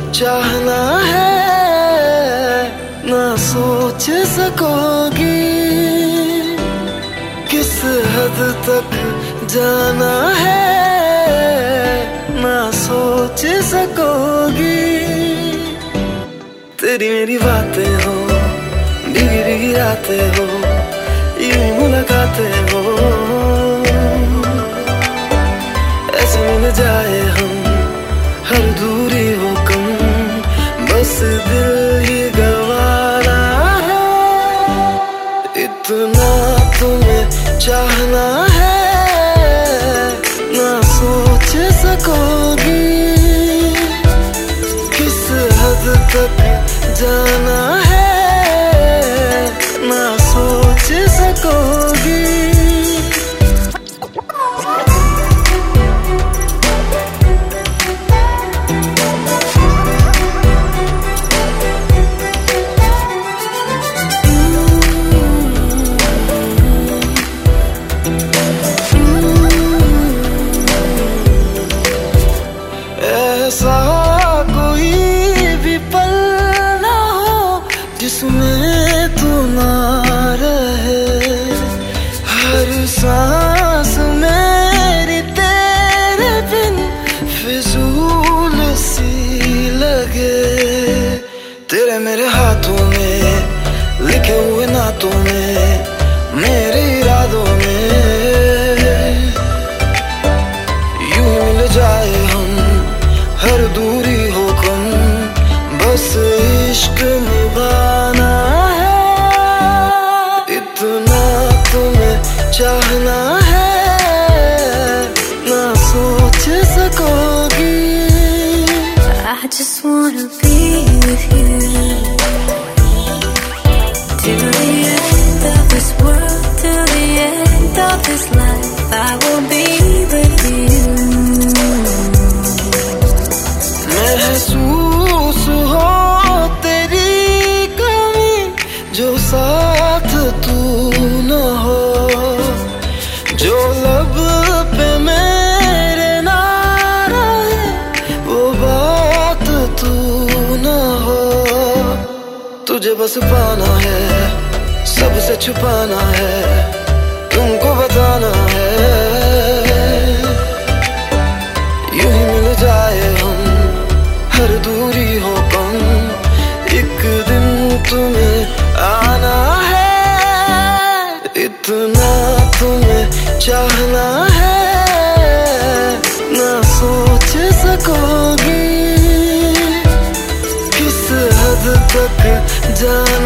चाहना है ना सोच सकोगी, किस हद तक जाना है ना सोच सकोगी। तेरी मेरी बातें हो, भीगी भीगी रातें हो, यूं मुलाकातें हो, ऐसे मिल जाए हम हर दूरी हो कम, बस दिल ही गवारा है। इतना तुम्हें चाहना है ना सोच सकोगी, किस हद तक जाना है ना सोच सकोगी। ऐसा कोई भी पल ना हो जिसमें तू ना रहे, हर सांस मेरी तेरे बिन फिजूल सी लगे। तेरे मेरे हाथों में लिखे हुए नातों में, मेरे इरादों में यूं मिल जाए हम हर दूरी हो कम, बस इश्क निभाना है। इतना तुम्हें चाहना है ना सोच सकोगी। I just wanna be with you till the end of this world, till the end of this life. I will be with you. महसूस हो तेरी कमी जो साथ तू न हो, जो लब पे मेरे ना रहे वो बात तू न हो। तुझे बस पाना है, सबसे छुपाना है, तुमको बताना है, यूं ही मिल जाए हम हर दूरी हो कम, एक दिन तुम्हें आना है। इतना तुम्हें चाहना है ना सोच सकोगी, किस हद तक जाना